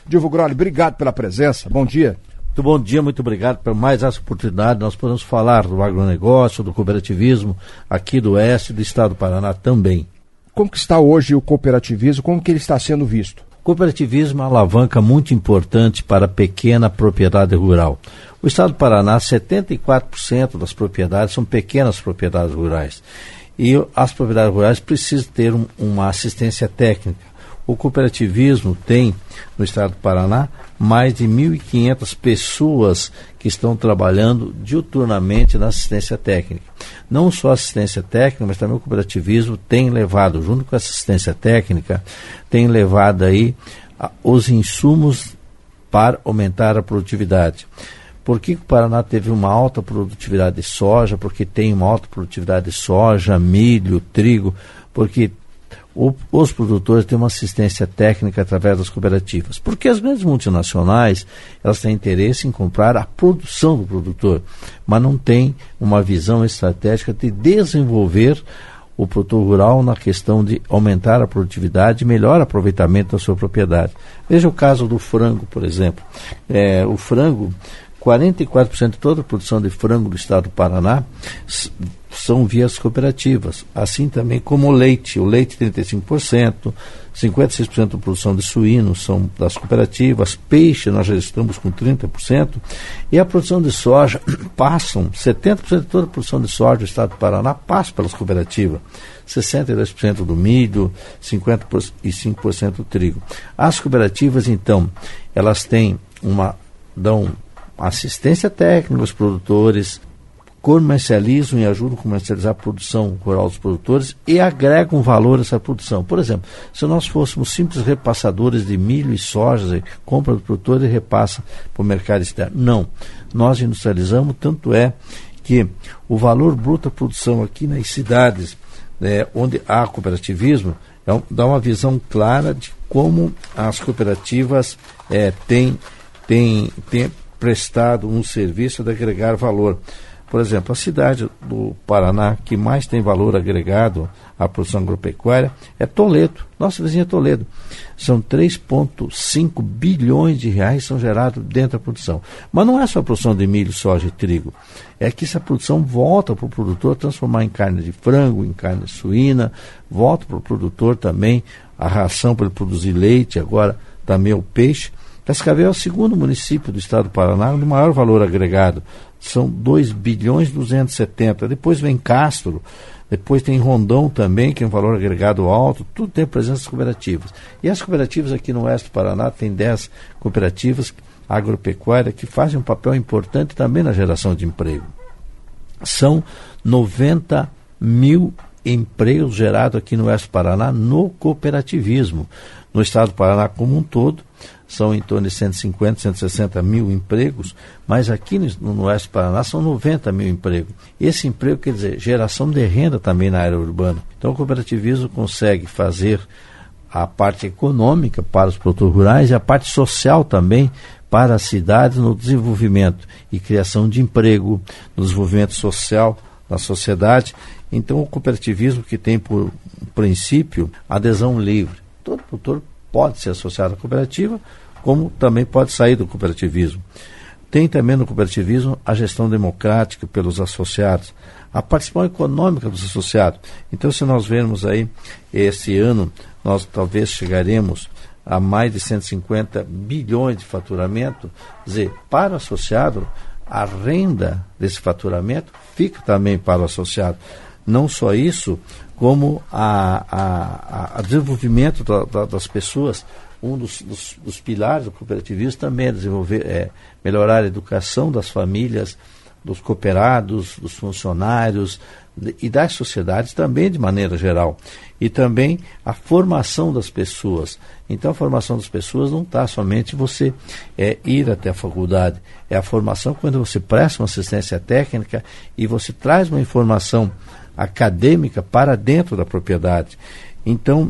Dilvo Grolli, obrigado pela presença, bom dia. Muito bom dia, muito obrigado por mais essa oportunidade. Nós podemos falar do agronegócio, do cooperativismo aqui do Oeste do Estado do Paraná também. Como que está hoje o cooperativismo, como que ele está sendo visto? O cooperativismo é uma alavanca muito importante para a pequena propriedade rural. O Estado do Paraná, 74% das propriedades são pequenas propriedades rurais. E as propriedades rurais precisam ter uma assistência técnica. O cooperativismo tem, no Estado do Paraná, mais de 1.500 pessoas que estão trabalhando diuturnamente na assistência técnica. Não só assistência técnica, mas também o cooperativismo tem levado, junto com a assistência técnica, tem levado aí os insumos para aumentar a produtividade. Por que o Paraná teve uma alta produtividade de soja? Porque tem uma alta produtividade de soja, milho, trigo, porque os produtores têm uma assistência técnica através das cooperativas. Porque as grandes multinacionais, elas têm interesse em comprar a produção do produtor, mas não têm uma visão estratégica de desenvolver o produtor rural na questão de aumentar a produtividade e melhor aproveitamento da sua propriedade. Veja o caso do frango, por exemplo. O frango, 44% de toda a produção de frango do Estado do Paraná são via as cooperativas, assim também como o leite 35%, 56% da produção de suínos são das cooperativas, peixe nós já estamos com 30%, e a produção de soja 70% de toda a produção de soja do Estado do Paraná passa pelas cooperativas, 62% do milho, 55% do trigo. As cooperativas, então, elas dão assistência técnica aos produtores, comercializam e ajudam a comercializar a produção rural dos produtores e agregam valor a essa produção. Por exemplo, se nós fôssemos simples repassadores de milho e soja, compra do produtor e repassa para o mercado externo. Não. Nós industrializamos, tanto é que o valor bruto da produção aqui nas cidades onde há cooperativismo dá uma visão clara de como as cooperativas têm prestado um serviço de agregar valor. Por exemplo, a cidade do Paraná que mais tem valor agregado à produção agropecuária é Toledo, nossa vizinha Toledo. São 3,5 bilhões de reais são gerados dentro da produção. Mas não é só a produção de milho, soja e trigo. É que essa produção volta para o produtor transformar em carne de frango, em carne suína, volta para o produtor também a ração para ele produzir leite, agora também o peixe. Cascavel é o segundo município do Estado do Paraná de maior valor agregado. São 2 bilhões 270. Depois vem Castro, depois tem Rondão também, que é um valor agregado alto. Tudo tem presença das cooperativas. E as cooperativas aqui no Oeste do Paraná tem 10 cooperativas agropecuárias que fazem um papel importante também na geração de emprego. São 90 mil empregos gerados aqui no Oeste do Paraná no cooperativismo. No Estado do Paraná como um todo, são em torno de 150, 160 mil empregos, mas aqui no Oeste do Paraná são 90 mil empregos. Esse emprego quer dizer geração de renda também na área urbana. Então o cooperativismo consegue fazer a parte econômica para os produtores rurais e a parte social também para as cidades no desenvolvimento e criação de emprego, no desenvolvimento social da sociedade. Então o cooperativismo que tem por princípio adesão livre. Todo produtor pode ser associado à cooperativa, como também pode sair do cooperativismo. Tem também no cooperativismo a gestão democrática pelos associados, a participação econômica dos associados. Então, se nós vermos aí, esse ano, nós talvez chegaremos a mais de 150 bilhões de faturamento. Quer dizer, para o associado, a renda desse faturamento fica também para o associado. Não só isso, como a desenvolvimento das pessoas. Um dos pilares do cooperativismo também é melhorar a educação das famílias, dos cooperados, dos funcionários e das sociedades também de maneira geral. E também a formação das pessoas. Então a formação das pessoas não está somente você ir até a faculdade. É a formação quando você presta uma assistência técnica e você traz uma acadêmica para dentro da propriedade. Então,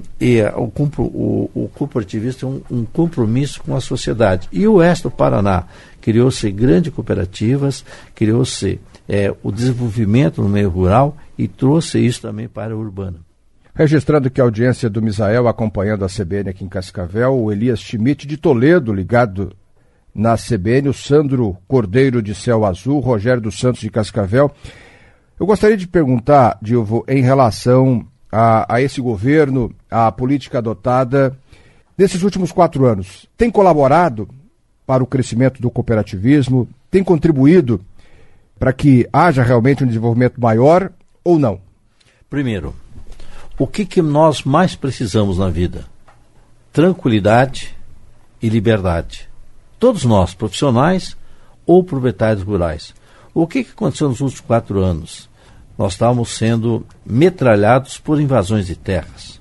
o cooperativismo tem um compromisso com a sociedade. E o Oeste do Paraná criou-se grandes cooperativas, criou-se o desenvolvimento no meio rural e trouxe isso também para a urbana. Registrando que a audiência do Misael acompanhando a CBN aqui em Cascavel, o Elias Schmidt de Toledo, ligado na CBN, o Sandro Cordeiro de Céu Azul, Rogério dos Santos de Cascavel. Eu gostaria de perguntar, Dilvo, em relação a esse governo, a política adotada nesses últimos 4 anos. Tem colaborado para o crescimento do cooperativismo? Tem contribuído para que haja realmente um desenvolvimento maior ou não? Primeiro, o que nós mais precisamos na vida? Tranquilidade e liberdade. Todos nós, profissionais ou proprietários rurais. O que aconteceu nos últimos 4 anos? Nós estávamos sendo metralhados por invasões de terras.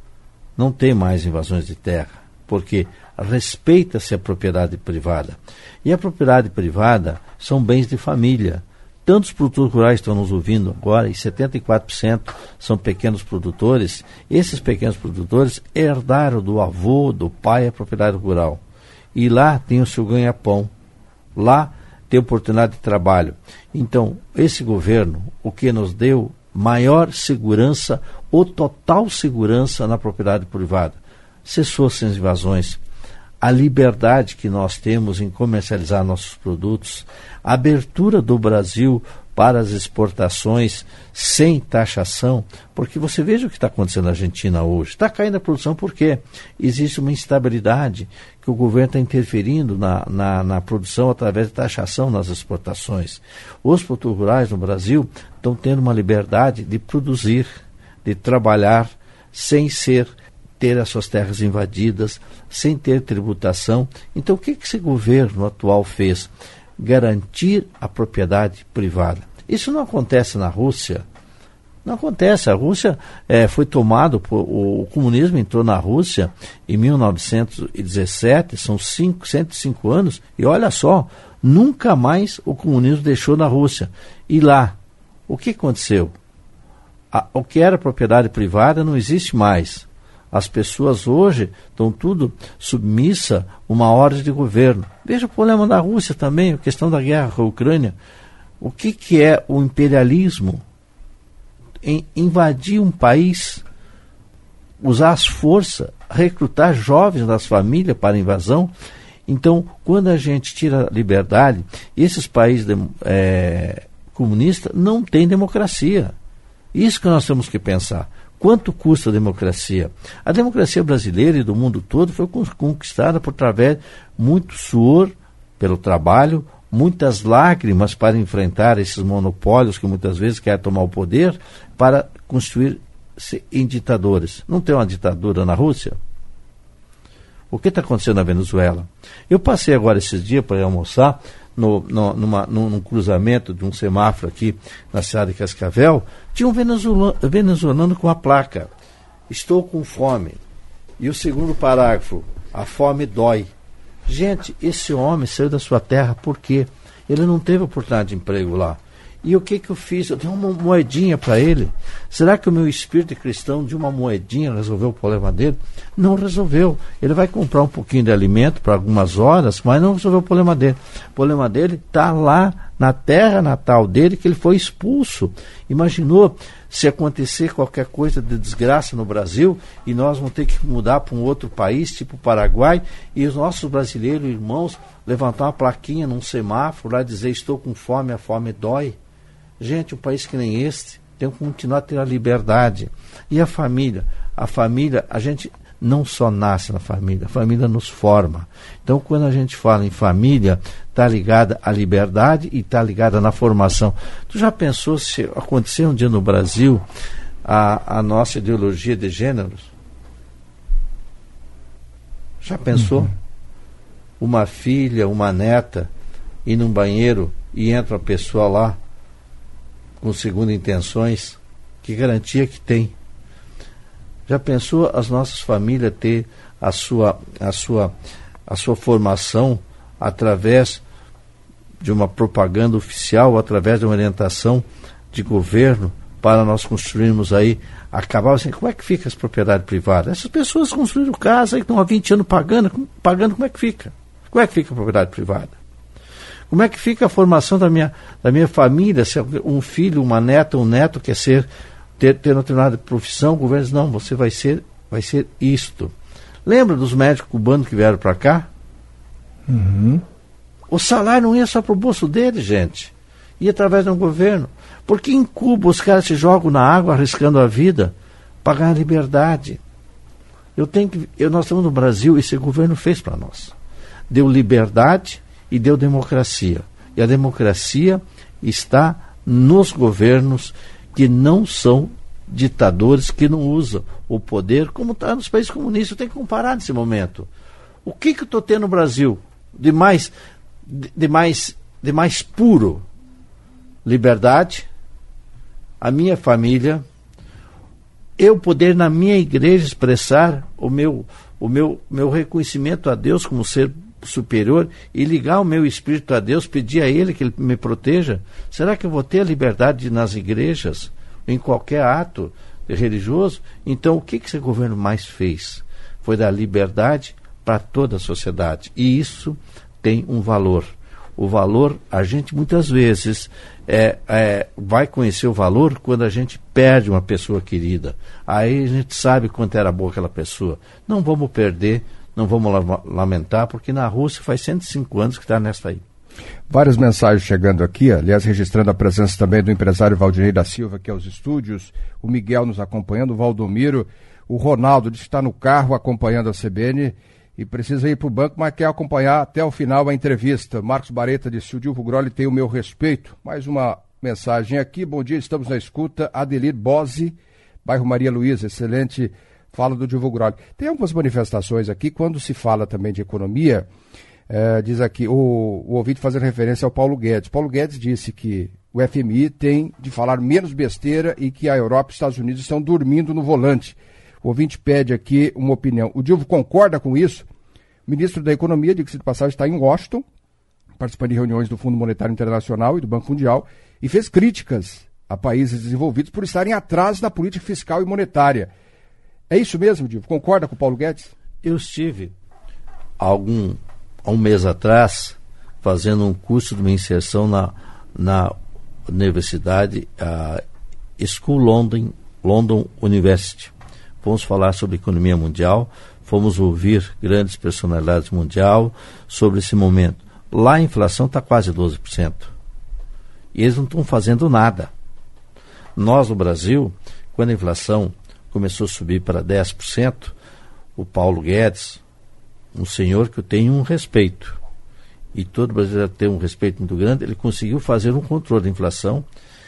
Não tem mais invasões de terra, porque respeita-se a propriedade privada. E a propriedade privada são bens de família. Tantos produtores rurais estão nos ouvindo agora, e 74% são pequenos produtores. Esses pequenos produtores herdaram do avô, do pai, a propriedade rural. E lá tem o seu ganha-pão. Lá tem oportunidade de trabalho. Então, esse governo, o que nos deu maior segurança ou total segurança na propriedade privada. Cessou as invasões. A liberdade que nós temos em comercializar nossos produtos, a abertura do Brasil para as exportações sem taxação, porque você veja o que está acontecendo na Argentina hoje. Está caindo a produção porque existe uma instabilidade que o governo está interferindo na produção através de taxação nas exportações. Os produtores rurais no Brasil estão tendo uma liberdade de produzir, de trabalhar, sem ter as suas terras invadidas, sem ter tributação. Então, o que esse governo atual fez? Garantir a propriedade privada. Isso não acontece na Rússia. Não acontece. A Rússia foi tomada, o comunismo entrou na Rússia em 1917, são 105 anos, e olha só, nunca mais o comunismo deixou na Rússia. E lá, o que aconteceu? O que era propriedade privada não existe mais. As pessoas hoje estão tudo submissa a uma ordem de governo. Veja o problema da Rússia também, a questão da guerra com a Ucrânia. O que é o imperialismo? Invadir um país, usar as forças, recrutar jovens das famílias para a invasão. Então, quando a gente tira a liberdade, esses países comunistas não têm democracia. Isso que nós temos que pensar. Quanto custa a democracia? A democracia brasileira e do mundo todo foi conquistada por através de muito suor pelo trabalho, muitas lágrimas para enfrentar esses monopólios que muitas vezes querem tomar o poder para constituir-se em ditadores. Não tem uma ditadura na Rússia? O que está acontecendo na Venezuela? Eu passei agora esses dias para ir almoçar num cruzamento de um semáforo aqui na cidade de Cascavel, tinha um venezuelano com a placa: estou com fome. E o segundo parágrafo: a fome dói. Gente, esse homem saiu da sua terra por quê? Ele não teve oportunidade de emprego lá. E o que eu fiz? Eu dei uma moedinha para ele. Será que o meu espírito cristão de uma moedinha resolveu o problema dele? Não resolveu. Ele vai comprar um pouquinho de alimento para algumas horas, mas não resolveu o problema dele. O problema dele está lá na terra natal dele, que ele foi expulso. Imaginou se acontecer qualquer coisa de desgraça no Brasil e nós vamos ter que mudar para um outro país, tipo o Paraguai, e os nossos brasileiros irmãos levantar uma plaquinha num semáforo lá e dizer: estou com fome, a fome dói. Gente, um país que nem este tem que continuar a ter a liberdade. E a família, a gente não só nasce na família, a família nos forma. Então, quando a gente fala em família, está ligada à liberdade e está ligada na formação. Tu já pensou se acontecer um dia no Brasil a nossa ideologia de gêneros? Já pensou? Uma filha, uma neta, ir num banheiro e entra uma pessoa lá com segunda intenções? Que garantia que tem? Já pensou as nossas famílias ter a sua formação através de uma propaganda oficial, através de uma orientação de governo, para nós construirmos aí, acabar assim? Como é que fica as propriedades privadas? Essas pessoas construíram casa e estão há 20 anos pagando, como é que fica? Como é que fica a propriedade privada? Como é que fica a formação da minha família, se um filho, uma neta, um neto quer ser ter uma determinada profissão, o governo diz, não, você vai ser isto. Lembra dos médicos cubanos que vieram para cá? Uhum. O salário não ia só para o bolso deles, gente. Ia através de um governo. Porque em Cuba os caras se jogam na água arriscando a vida para ganhar liberdade. Nós estamos no Brasil e esse governo fez para nós. Deu liberdade e deu democracia. E a democracia está nos governos que não são ditadores, que não usam o poder como está nos países comunistas. Eu tenho que comparar nesse momento. O que eu estou tendo no Brasil de mais puro? Liberdade, a minha família, eu poder na minha igreja expressar o meu reconhecimento a Deus como ser superior e ligar o meu espírito a Deus, pedir a Ele que Ele me proteja. Será que eu vou ter a liberdade nas igrejas, em qualquer ato religioso? Então, o que esse governo mais fez? Foi dar liberdade para toda a sociedade. E isso tem um valor. O valor, a gente muitas vezes vai conhecer o valor quando a gente perde uma pessoa querida. Aí a gente sabe quanto era boa aquela pessoa. Não vamos perder, não vamos lamentar, porque na Rússia faz 105 anos que está nessa aí. Várias mensagens chegando aqui, aliás, registrando a presença também do empresário Valdinei da Silva, aqui aos estúdios, o Miguel nos acompanhando, o Valdomiro, o Ronaldo diz que está no carro acompanhando a CBN e precisa ir para o banco, mas quer acompanhar até o final a entrevista. Marcos Bareta disse, o Dilvo Grolli tem o meu respeito. Mais uma mensagem aqui, bom dia, estamos na escuta, Adelir Bose, bairro Maria Luísa, excelente fala do Dilvo Grolli. Tem algumas manifestações aqui, quando se fala também de economia, diz aqui, o ouvinte fazendo referência ao Paulo Guedes. Paulo Guedes disse que o FMI tem de falar menos besteira e que a Europa e os Estados Unidos estão dormindo no volante. O ouvinte pede aqui uma opinião. O Dilvo concorda com isso? O ministro da Economia, diga-se de passagem, está em Washington, participando de reuniões do Fundo Monetário Internacional e do Banco Mundial, e fez críticas a países desenvolvidos por estarem atrás da política fiscal e monetária. É isso mesmo, Dilvo? Concorda com o Paulo Guedes? Eu estive há um mês atrás fazendo um curso de uma inserção na Universidade School London University. Fomos falar sobre economia mundial, fomos ouvir grandes personalidades mundial sobre esse momento. Lá a inflação está quase 12%. E eles não estão fazendo nada. Nós, no Brasil, quando a inflação começou a subir para 10%, o Paulo Guedes, um senhor que eu tenho um respeito, e todo brasileiro tem um respeito muito grande, ele conseguiu fazer um controle da inflação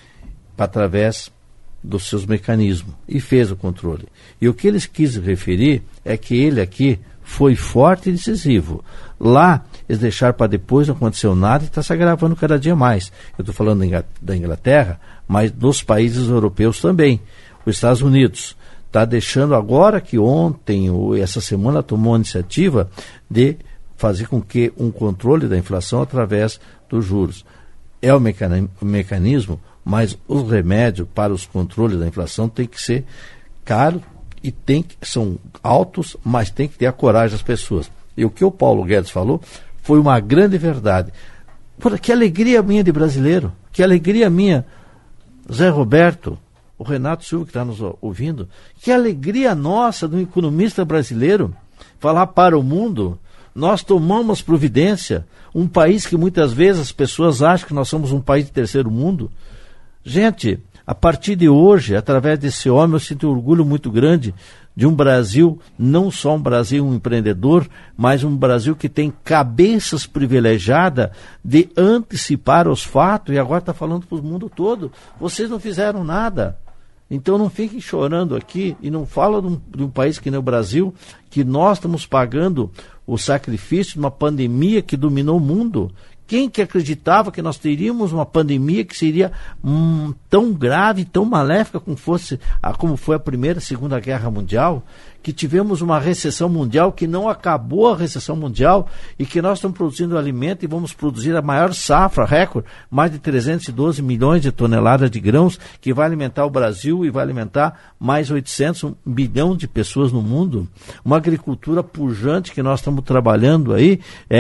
através dos seus mecanismos, e fez o controle. E o que eles quis referir é que ele aqui foi forte e decisivo. Lá, eles deixaram para depois, não aconteceu nada e está se agravando cada dia mais. Eu estou falando da Inglaterra, mas dos países europeus também. Os Estados Unidos está deixando agora que ontem ou essa semana tomou a iniciativa de fazer com que um controle da inflação através dos juros. É o mecanismo, mas os remédios para os controles da inflação tem que ser caros e são altos, mas tem que ter a coragem das pessoas. E o que o Paulo Guedes falou foi uma grande verdade. Pô, que alegria minha de brasileiro, que alegria minha, Zé Roberto, o Renato Silva que está nos ouvindo, que alegria nossa de um economista brasileiro falar para o mundo. Nós tomamos providência, um país que muitas vezes as pessoas acham que nós somos um país de terceiro mundo. Gente, a partir de hoje, através desse homem, eu sinto um orgulho muito grande de um Brasil, não só um Brasil um empreendedor, mas um Brasil que tem cabeças privilegiadas de antecipar os fatos e agora está falando para o mundo todo. Vocês não fizeram nada. Então não fiquem chorando aqui e não falam de um país que nem o Brasil, que nós estamos pagando o sacrifício de uma pandemia que dominou o mundo. Quem que acreditava que nós teríamos uma pandemia que seria tão grave, tão maléfica como foi a Primeira e Segunda Guerra Mundial? que tivemos uma recessão mundial, que não acabou a recessão mundial e que nós estamos produzindo alimento e vamos produzir a maior safra, recorde, mais de 312 milhões de toneladas de grãos, que vai alimentar o Brasil e vai alimentar mais 800 milhões de pessoas no mundo. Uma agricultura pujante que nós estamos trabalhando aí,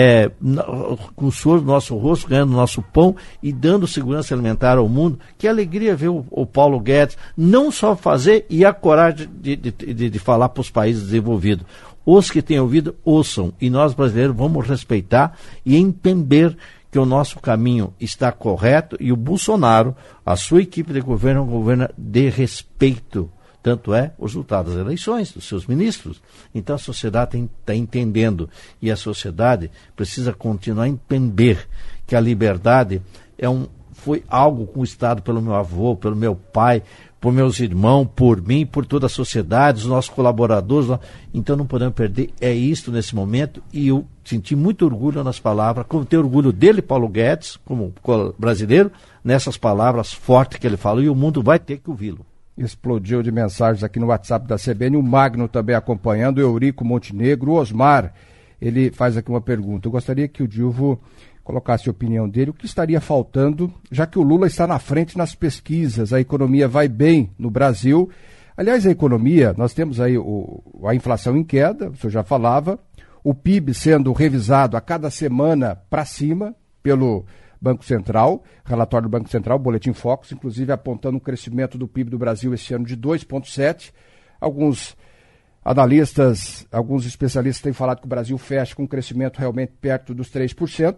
com o suor do nosso rosto, ganhando nosso pão e dando segurança alimentar ao mundo. Que alegria ver o Paulo Guedes não só fazer e a coragem de falar para os países desenvolvidos. Os que têm ouvido, ouçam. E nós brasileiros vamos respeitar e entender que o nosso caminho está correto e o Bolsonaro, a sua equipe de governo, é um governo de respeito. Tanto é o resultado das eleições, dos seus ministros. Então a sociedade está entendendo. E a sociedade precisa continuar a entender que a liberdade foi algo conquistado pelo meu avô, pelo meu pai, por meus irmãos, por mim, por toda a sociedade, os nossos colaboradores. Então não podemos perder. É isto nesse momento. E eu senti muito orgulho nas palavras, como tenho orgulho dele, Paulo Guedes, como brasileiro, nessas palavras fortes que ele falou, e o mundo vai ter que ouvi-lo. Explodiu de mensagens aqui no WhatsApp da CBN, o Magno também acompanhando, o Eurico Montenegro, o Osmar, ele faz aqui uma pergunta. Eu gostaria que o Dilvo colocasse a opinião dele, o que estaria faltando, já que o Lula está na frente nas pesquisas, a economia vai bem no Brasil. Aliás, a economia, nós temos aí a inflação em queda, o senhor já falava, o PIB sendo revisado a cada semana para cima pelo Banco Central, relatório do Banco Central, Boletim Focus, inclusive apontando um crescimento do PIB do Brasil esse ano de 2,7%. Alguns analistas, alguns especialistas têm falado que o Brasil fecha com um crescimento realmente perto dos 3%.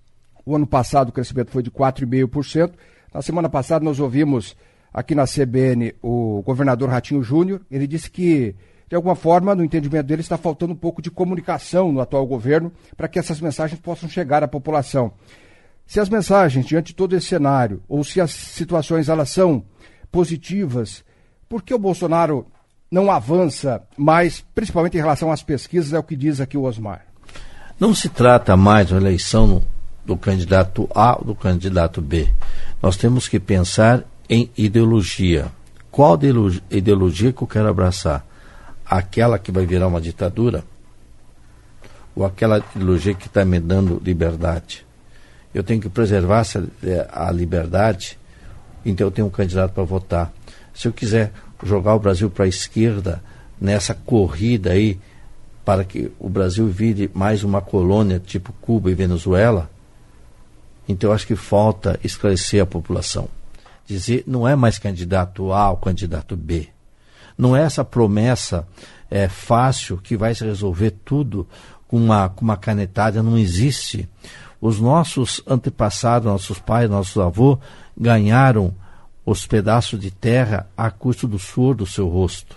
O ano passado o crescimento foi de 4,5%. Na semana passada nós ouvimos aqui na CBN o governador Ratinho Júnior. Ele disse que, de alguma forma, no entendimento dele, está faltando um pouco de comunicação no atual governo para que essas mensagens possam chegar à população. Se as mensagens, diante de todo esse cenário, ou se as situações elas são positivas, por que o Bolsonaro não avança mais, principalmente em relação às pesquisas, é o que diz aqui o Osmar? Não se trata mais de uma eleição do candidato A ou do candidato B. Nós temos que pensar em ideologia. Qual ideologia que eu quero abraçar? Aquela que vai virar uma ditadura? Ou aquela ideologia que está me dando liberdade? Eu tenho que preservar a liberdade, então eu tenho um candidato para votar. Se eu quiser jogar o Brasil para a esquerda, nessa corrida aí, para que o Brasil vire mais uma colônia tipo Cuba e Venezuela, então eu acho que falta esclarecer a população. Dizer, não é mais candidato A ou candidato B. Não é essa promessa fácil que vai se resolver tudo com uma canetada, não existe. Os nossos antepassados, nossos pais, nossos avós, ganharam os pedaços de terra a custo do suor do seu rosto.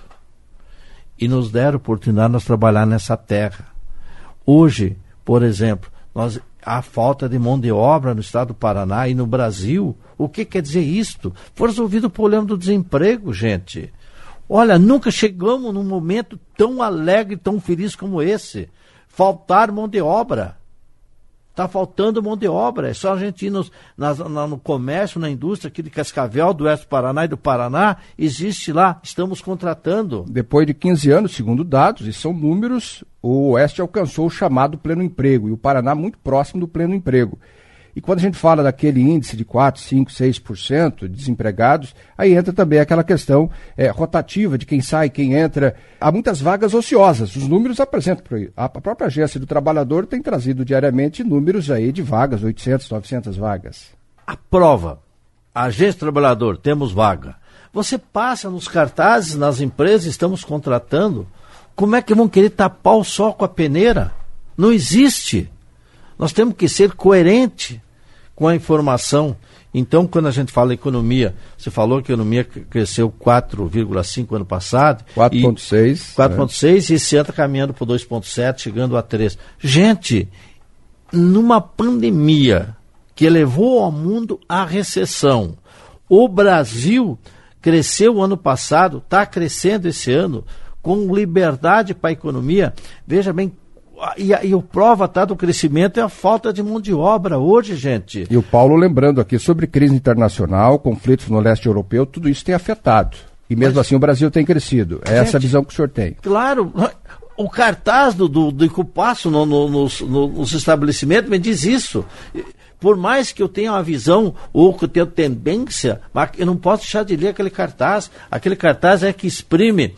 E nos deram oportunidade de nós trabalhar nessa terra. Hoje, por exemplo, há falta de mão de obra no estado do Paraná e no Brasil. O que quer dizer isto? Foi resolvido o problema do desemprego, gente. Olha, nunca chegamos num momento tão alegre, tão feliz como esse. Faltar mão de obra. Está faltando mão de obra. É só a gente ir no comércio, na indústria aqui de Cascavel, do Oeste do Paraná e do Paraná. Existe lá, estamos contratando. Depois de 15 anos, segundo dados, e são números, o Oeste alcançou o chamado pleno emprego, e o Paraná muito próximo do pleno emprego. E quando a gente fala daquele índice de 4, 5, 6% de desempregados, aí entra também aquela questão rotativa de quem sai, quem entra. Há muitas vagas ociosas, os números apresentam por aí. A própria Agência do Trabalhador tem trazido diariamente números aí de vagas, 800, 900 vagas. A prova, a Agência do Trabalhador, temos vaga. Você passa nos cartazes, nas empresas, estamos contratando, como é que vão querer tapar o sol com a peneira? Não existe. Nós temos que ser coerentes com a informação. Então, quando a gente fala economia, você falou que a economia cresceu 4,5 ano passado. 4,6. 4,6 e esse ano está caminhando para 2,7, chegando a 3. Gente, numa pandemia que levou ao mundo à recessão, o Brasil cresceu ano passado, está crescendo esse ano, com liberdade para a economia. Veja bem, e o prova do crescimento é a falta de mão de obra hoje, gente. E o Paulo lembrando aqui sobre crise internacional, conflitos no leste europeu, tudo isso tem afetado. E mesmo assim o Brasil tem crescido. É essa a visão que o senhor tem. Claro, o cartaz do que eu passo nos estabelecimentos me diz isso. Por mais que eu tenha uma visão ou que eu tenha tendência, eu não posso deixar de ler aquele cartaz. Aquele cartaz é que exprime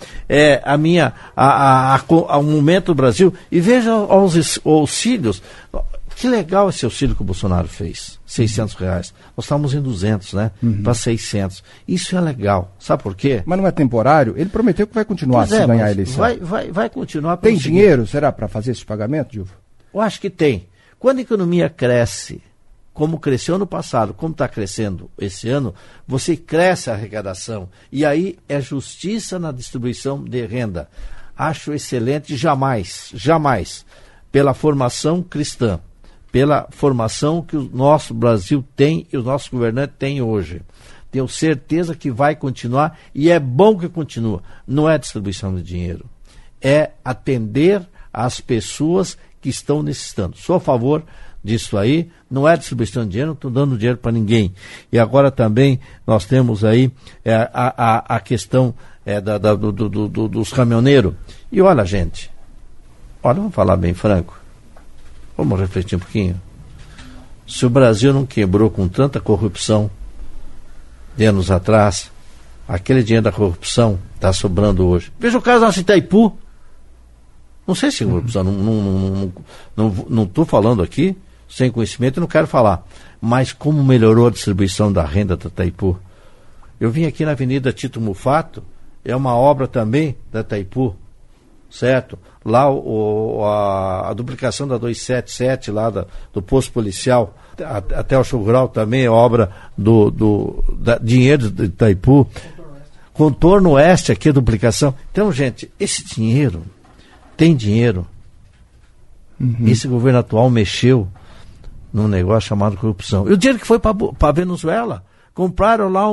o momento do Brasil. E veja os auxílios. Que legal esse auxílio que o Bolsonaro fez. R$600. Nós estávamos em 200, né? Para 600. Isso é legal. Sabe por quê? Mas não é temporário? Ele prometeu que vai continuar se ganhar a eleição. Vai continuar. Tem dinheiro, será, para fazer esse pagamento, Dilma? Eu acho que tem. Quando a economia cresce, como cresceu ano passado, como está crescendo esse ano, você cresce a arrecadação. E aí é justiça na distribuição de renda. Acho excelente, jamais, pela formação cristã, pela formação que o nosso Brasil tem e os nossos governantes têm hoje. Tenho certeza que vai continuar e é bom que continue. Não é distribuição de dinheiro, é atender as pessoas que estão necessitando. Sou a favor disso aí, não é distribuição de dinheiro, não estou dando dinheiro para ninguém. E agora também nós temos aí a questão dos caminhoneiros. E olha, gente, vamos falar bem franco, vamos refletir um pouquinho. Se o Brasil não quebrou com tanta corrupção de anos atrás, aquele dinheiro da corrupção está sobrando hoje. Veja o caso da Itaipu. Não sei se é corrupção, não estou falando aqui sem conhecimento e não quero falar. Mas como melhorou a distribuição da renda da Itaipu? Eu vim aqui na Avenida Tito Mufato, é uma obra também da Itaipu, certo? Lá a duplicação da 277, lá do posto policial, até o Show Rural também é obra da dinheiro de Itaipu. Contorno Oeste aqui, a duplicação. Então, gente, esse dinheiro, tem dinheiro. Esse governo atual mexeu num negócio chamado corrupção. E o dinheiro que foi para a Venezuela, compraram lá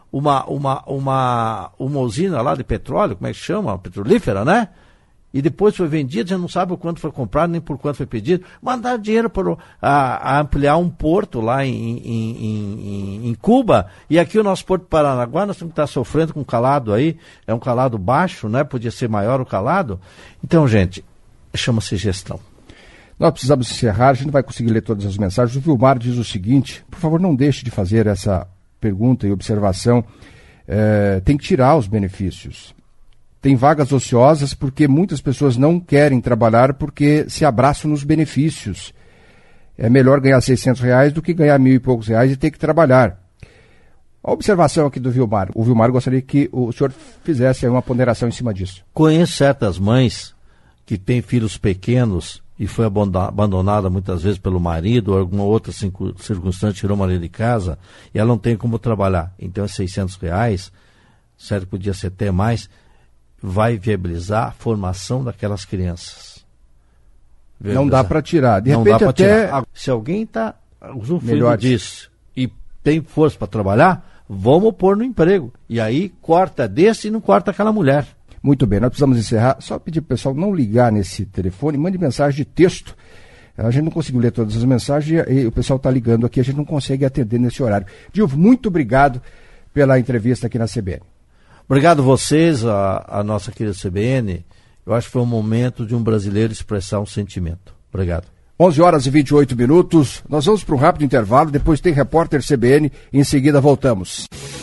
uma usina lá de petróleo, como é que chama? Petrolífera, né? E depois foi vendido, já não sabe o quanto foi comprado, nem por quanto foi pedido. Mandaram dinheiro para ampliar um porto lá em Cuba. E aqui o nosso Porto de Paranaguá, nós temos que estar sofrendo com calado aí. É um calado baixo, né? Podia ser maior o calado. Então, gente, chama-se gestão. Nós precisamos encerrar, a gente não vai conseguir ler todas as mensagens. O Vilmar diz o seguinte: por favor, não deixe de fazer essa pergunta e observação. Tem que tirar os benefícios. Tem vagas ociosas porque muitas pessoas não querem trabalhar porque se abraçam nos benefícios. É melhor ganhar R$600 do que ganhar R$1.000 e poucos e ter que trabalhar. A observação aqui do Vilmar. O Vilmar gostaria que o senhor fizesse uma ponderação em cima disso. Conheço certas mães que têm filhos pequenos e foi abandonada muitas vezes pelo marido ou alguma outra circunstância, tirou o marido de casa e ela não tem como trabalhar. Então, R$600, certo, podia ser até mais, vai viabilizar a formação daquelas crianças. Não dá para tirar. De não repente até... tirar. Se alguém está usufruindo disso e tem força para trabalhar, vamos pôr no emprego. E aí corta desse e não corta aquela mulher. Muito bem, nós precisamos encerrar. Só pedir para o pessoal não ligar nesse telefone, mande mensagem de texto. A gente não conseguiu ler todas as mensagens e o pessoal está ligando aqui, a gente não consegue atender nesse horário. Dilma, muito obrigado pela entrevista aqui na CBN. Obrigado a vocês, a nossa querida CBN. Eu acho que foi um momento de um brasileiro expressar um sentimento. Obrigado. 11h28. Nós vamos para um rápido intervalo, depois tem Repórter CBN e em seguida voltamos.